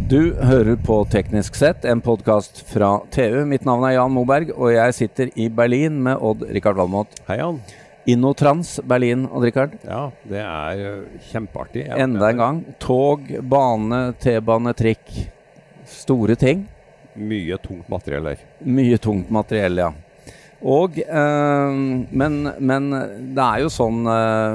Du hører på Teknisk Sett, en podcast fra TU. Mitt navn er Jan Moberg, og jeg sitter i Berlin med Odd-Rikard Valmot. Hei Jan. Innotrans, Berlin, Odd-Rikard. Ja, det er kjempeartig. Enda en gang. Tog, bane, T-bane, trikk. Store ting. Mye tungt materiell her. Mye tungt materiell, ja. Og, men det er jo sånn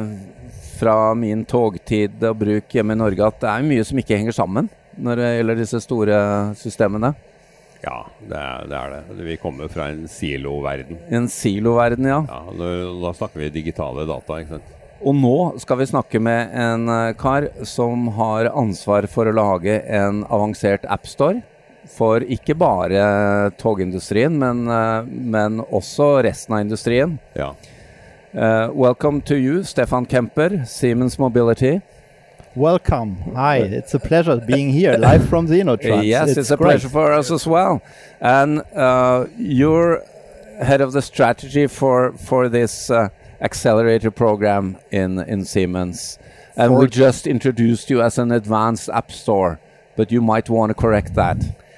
fra min togtid og bruk hjemme i Norge at det er mye som ikke henger sammen når det gjelder disse store systemene. Ja, det er det. Vi kommer fra en siloverden. En siloverden, ja. Ja, da snakker vi digitale data, ikke sant? Og nå skal vi snakke med en kar som har ansvar for å lage en avansert App Store for ikke bare togindustrien, men også resten av industrien. Ja. Welcome to you, Stefan Kemper, Siemens Mobility. Welcome. Hi, it's a pleasure being here live from the Innotrans. Yes, it's a pleasure for us as well. And you're head of the strategy for this accelerator program in Siemens. And we just introduced you as an advanced app store, but you might want to correct that.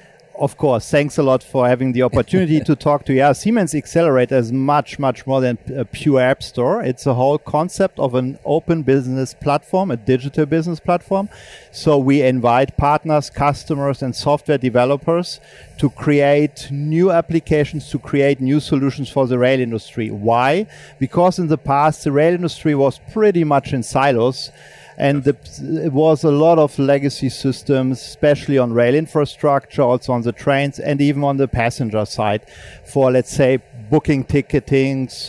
Of course, thanks a lot for having the opportunity to talk to you. Yeah, Siemens Accelerator is much more than a pure app store. It's a whole concept of an open business platform, a digital business platform. So we invite partners, customers and software developers to create new applications, to create new solutions for the rail industry. Why? Because in the past, the rail industry was pretty much in silos. And it was a lot of legacy systems, especially on rail infrastructure, also on the trains, and even on the passenger side for, let's say, booking tickets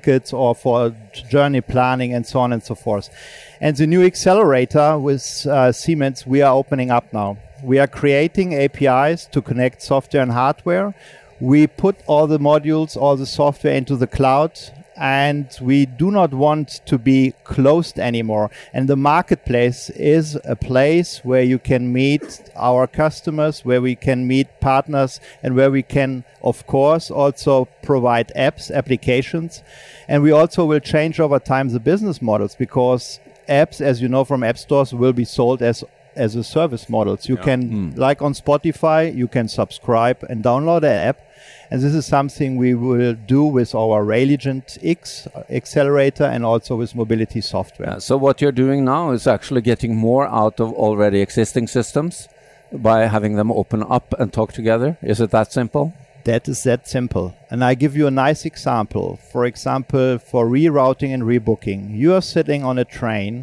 or for journey planning and so on and so forth. And the new accelerator with Siemens, we are opening up now. We are creating APIs to connect software and hardware. We put all the modules, all the software into the cloud. And we do not want to be closed anymore. And the marketplace is a place where you can meet our customers, where we can meet partners, and where we can, of course, also provide apps, applications. And we also will change over time the business models, because apps, as you know from app stores, will be sold as a service models. You can, like on Spotify, you can subscribe and download an app. And this is something we will do with our Railigent X accelerator and also with mobility software. Yeah, so what you're doing now is actually getting more out of already existing systems by having them open up and talk together. Is it that simple? That is that simple. And I give you a nice example. For example, for rerouting and rebooking. You are sitting on a train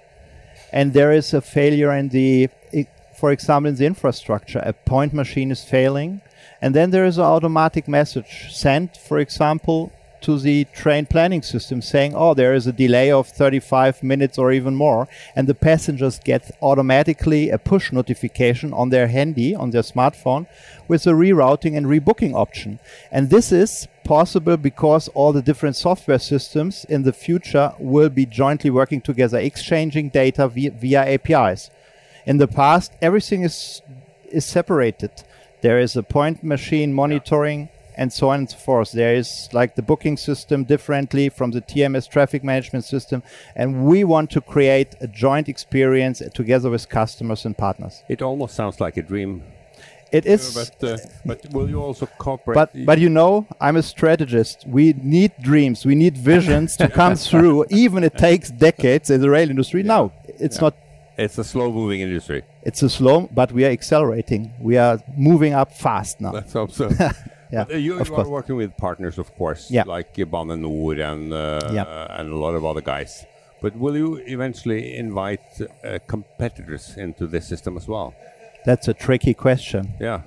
and there is a failure in for example, in the infrastructure. A point machine is failing. And then there is an automatic message sent, for example, to the train planning system saying, oh, there is a delay of 35 minutes or even more. And the passengers get automatically a push notification on their handy, on their smartphone, with a rerouting and rebooking option. And this is possible because all the different software systems in the future will be jointly working together, exchanging data via APIs. In the past, everything is separated. There is a point machine monitoring and so on and so forth. There is like the booking system differently from the TMS traffic management system. And we want to create a joint experience together with customers and partners. It almost sounds like a dream. It is. But will you also cooperate? But you know, I'm a strategist. We need dreams. We need visions to come through. Even it takes decades in the rail industry. Yeah. No, it's not. It's a slow-moving industry. It's a slow, but we are accelerating. We are moving up fast now. Let's hope so. Yeah, you are working with partners, of course, like Bane NOR and a lot of other guys. But will you eventually invite competitors into this system as well? That's a tricky question. Yeah.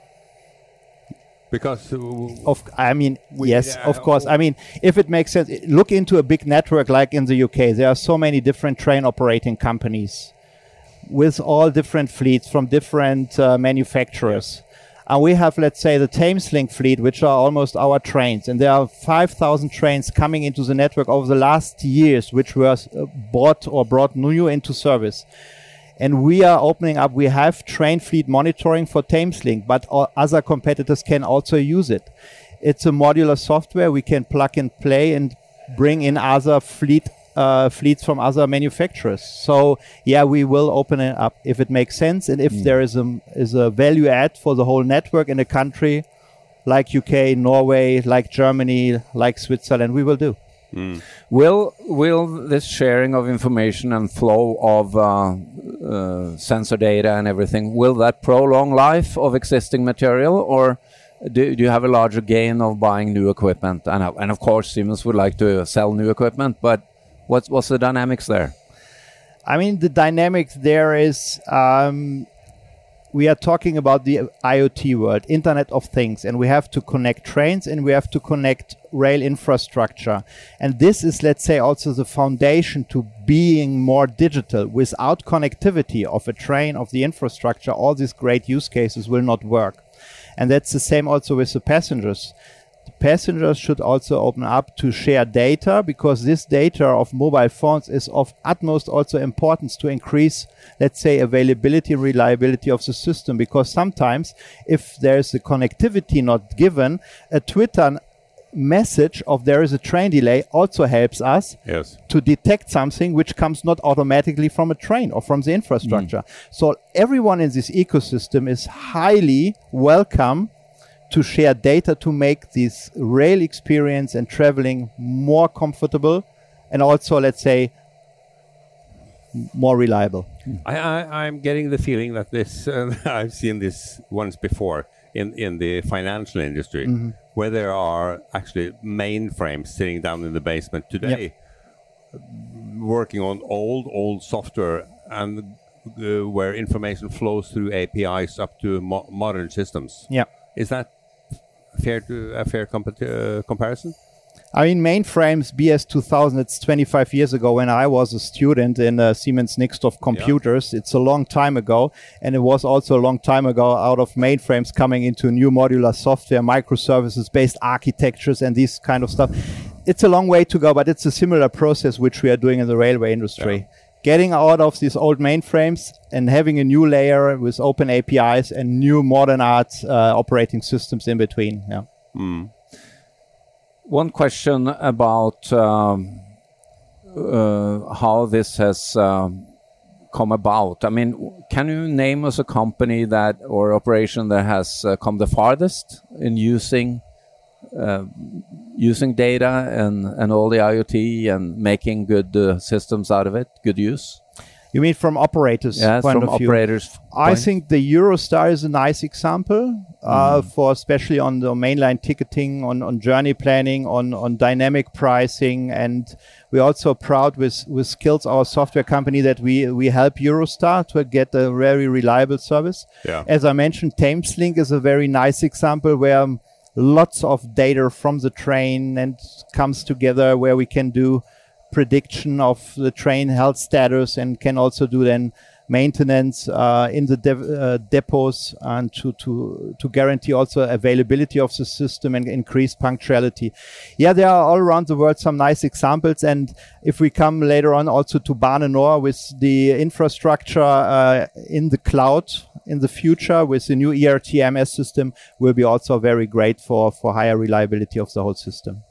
Because yes, of course. I mean, if it makes sense, look into a big network like in the UK. There are so many different train operating companies with all different fleets from different manufacturers. And we have, let's say, the Thameslink fleet, which are almost our trains. And there are 5,000 trains coming into the network over the last years, which were brought new into service. And we are opening up. We have train fleet monitoring for Thameslink, but other competitors can also use it. It's a modular software. We can plug and play and bring in other fleet fleets from other manufacturers. So yeah, we will open it up if it makes sense, and if there is a value add for the whole network in a country like UK, Norway, like Germany, like Switzerland, we will do. Will this sharing of information and flow of sensor data and everything, will that prolong life of existing material, or do you have a larger gain of buying new equipment? And of course, Siemens would like to sell new equipment, but what's the dynamics there? I mean, the dynamics there is we are talking about the IoT world, Internet of Things, and we have to connect trains and we have to connect rail infrastructure. And this is, let's say, also the foundation to being more digital. Without connectivity of a train, of the infrastructure, all these great use cases will not work. And that's the same also with the passengers. Passengers should also open up to share data, because this data of mobile phones is of utmost also importance to increase, let's say, availability and reliability of the system. Because sometimes if there's a connectivity not given, a Twitter message of there is a train delay also helps us to detect something which comes not automatically from a train or from the infrastructure. So everyone in this ecosystem is highly welcome to share data to make this rail experience and traveling more comfortable and also, let's say, more reliable. I'm getting the feeling that this, I've seen this once before in the financial industry, where there are actually mainframes sitting down in the basement today, working on old software, and where information flows through APIs up to modern systems. Is that a fair comparison? I mean, mainframes, BS2000, it's 25 years ago when I was a student in Siemens Nixdorf Computers. It's a long time ago. And it was also a long time ago out of mainframes coming into new modular software, microservices-based architectures and this kind of stuff. It's a long way to go, but it's a similar process which we are doing in the railway industry. Getting out of these old mainframes and having a new layer with open APIs and new modern art operating systems in between. One question about how this has come about. I mean, can you name us a company that or operation that has come the farthest in using data and all the IoT and making good systems out of it, good use? You mean from operators' point of view? Operators' I think the Eurostar is a nice example for especially on the mainline ticketing, on journey planning, on dynamic pricing, and we're also proud with Skills, our software company, that we help Eurostar to get a very reliable service. As I mentioned, Thameslink is a very nice example where lots of data from the train and comes together, where we can do prediction of the train health status and can also do then maintenance in the depots, and to guarantee also availability of the system and increase punctuality. There are all around the world some nice examples, and if we come later on also to Bane Nor with the infrastructure in the cloud in the future with the new ERTMS system, will be also very great for higher reliability of the whole system.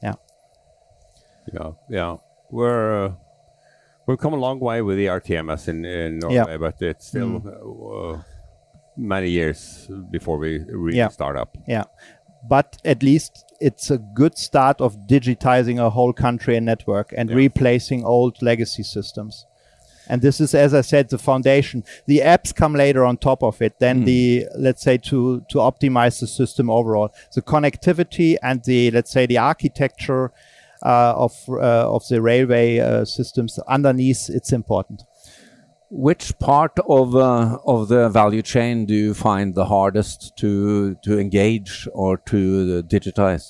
We've come a long way with the RTMS in Norway, but it's still many years before we really start up. But at least it's a good start of digitizing a whole country and network and replacing old legacy systems. And this is, as I said, the foundation. The apps come later on top of it. Then let's say, to optimize the system overall. The connectivity and let's say, the architecture of the railway systems underneath, it's important. Which part of the value chain do you find the hardest to engage or to digitize?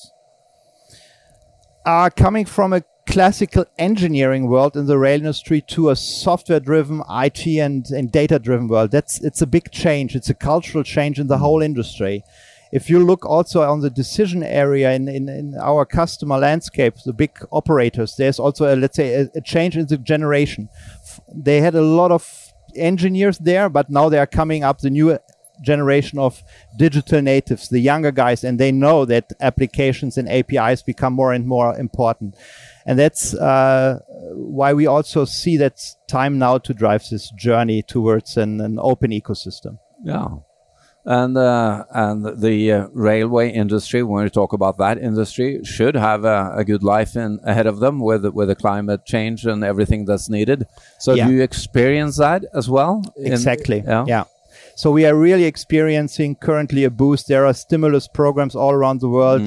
Coming from a classical engineering world in the rail industry to a software-driven IT and data-driven world, it's a big change. It's a cultural change in the whole industry. If you look also on the decision area in our customer landscape, the big operators, there's also let's say a change in the generation. They had a lot of engineers there, but now they are coming up the new generation of digital natives, the younger guys, and they know that applications and APIs become more and more important. And that's why we also see that it's time now to drive this journey towards an open ecosystem. Yeah. And the railway industry, when we talk about that industry, should have a good life ahead of them with the climate change and everything that's needed. So do you experience that as well? Exactly. Yeah. So we are really experiencing currently a boost. There are stimulus programs all around the world.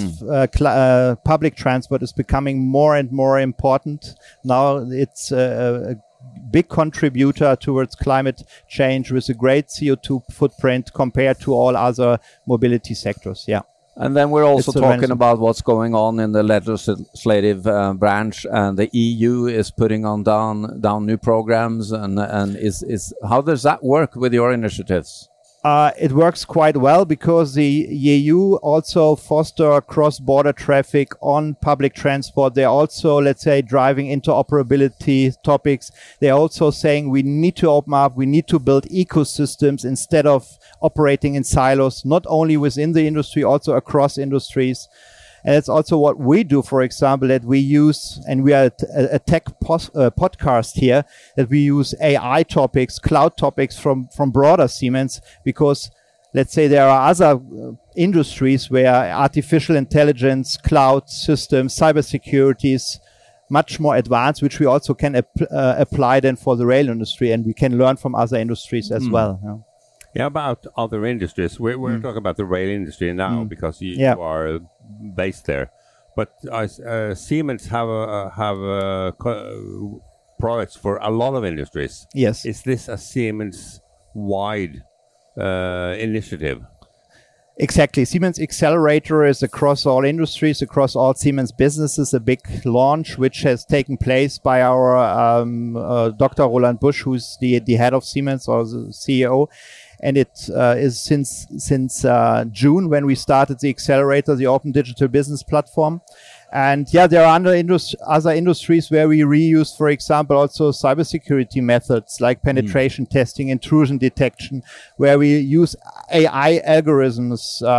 Public transport is becoming more and more important. Now it's a big contributor towards climate change with a great CO2 footprint compared to all other mobility sectors. Yeah. And then we're also talking about what's going on in the legislative branch, and the EU is putting on down new programs. And is how does that work with your initiatives? It works quite well because the EU also foster cross-border traffic on public transport. They're also, let's say, driving interoperability topics. They're also saying we need to open up, we need to build ecosystems instead of operating in silos, not only within the industry, also across industries. And it's also what we do, for example, that we use, and we are a tech podcast here, that we use AI topics, cloud topics from broader Siemens, because let's say there are other industries where artificial intelligence, cloud systems, cybersecurity is much more advanced, which we also can apply then for the rail industry, and we can learn from other industries as well. Yeah. Yeah, about other industries. We're talking about the rail industry now because you are based there. But Siemens have products for a lot of industries. Yes. Is this a Siemens-wide initiative? Exactly. Siemens Accelerator is across all industries, across all Siemens businesses, a big launch which has taken place by our Dr. Roland Busch, who's the head of Siemens or the CEO. And it is since June when we started the Accelerator, the Open Digital Business Platform. And there are other industries where we reuse, for example, also cybersecurity methods like penetration testing, intrusion detection, where we use AI algorithms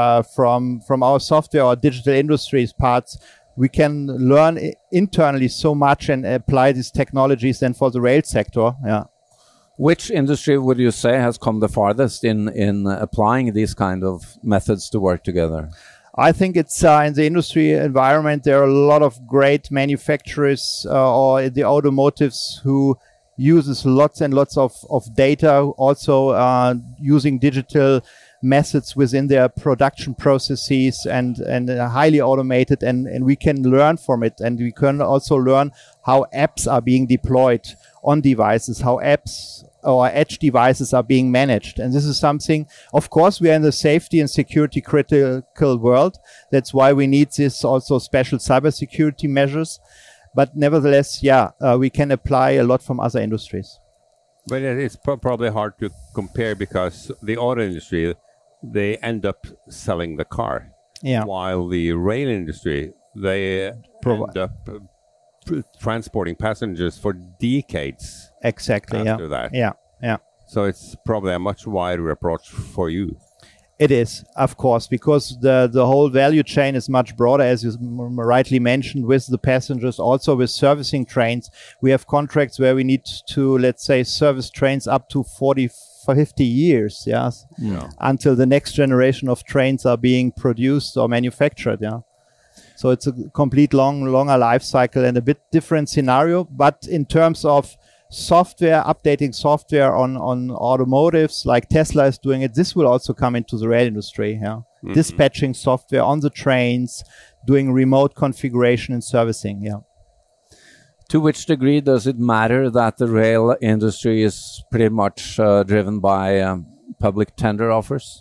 from our software or digital industries parts. We can learn internally so much and apply these technologies then for the rail sector. Yeah. Which industry would you say has come the farthest in applying these kind of methods to work together? I think it's in the industry environment, there are a lot of great manufacturers or the automotives who uses lots and lots of data, also using digital methods within their production processes and highly automated, and we can learn from it. And we can also learn how apps are being deployed on devices, how apps or edge devices are being managed. And this is something, of course, we are in the safety and security critical world. That's why we need this also special cybersecurity measures. But nevertheless, we can apply a lot from other industries. But it's probably hard to compare because the auto industry, they end up selling the car. Yeah. While the rail industry, they end up transporting passengers for decades. Exactly. After that. Yeah. So it's probably a much wider approach for you. It is, of course, because the whole value chain is much broader, as you rightly mentioned, with the passengers, also with servicing trains. We have contracts where we need to, let's say, service trains up to 50 years, until the next generation of trains are being produced or manufactured. So it's a complete longer life cycle and a bit different scenario. But in terms of software, updating software on automotives like Tesla is doing it, this will also come into the rail industry. Dispatching software on the trains, doing remote configuration and servicing. To which degree does it matter that the rail industry is pretty much driven by public tender offers?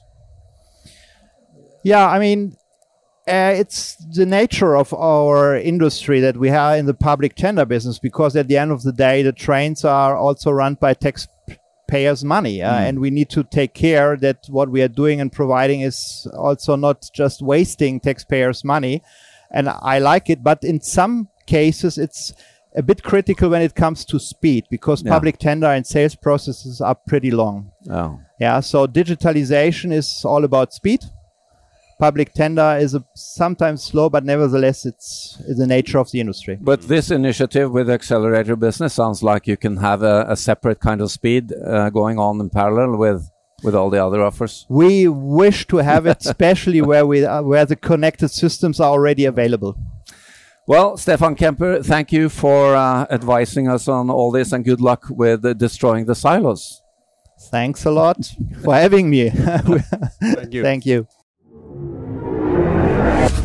I mean, it's the nature of our industry that we have in the public tender business, because at the end of the day, the trains are also run by taxpayers' money. And we need to take care that what we are doing and providing is also not just wasting taxpayers' money. And I like it, but in some cases, it's a bit critical when it comes to speed, because public tender and sales processes are pretty long. So digitalization is all about speed. public tender is sometimes slow, but nevertheless, it's the nature of the industry. But this initiative with accelerator business sounds like you can have a separate kind of speed going on in parallel with all the other offers. We wish to have it, especially where the connected systems are already available. Well, Stefan Kemper, thank you for advising us on all this, and good luck with destroying the silos. Thanks a lot for having me. Thank you. Thank you.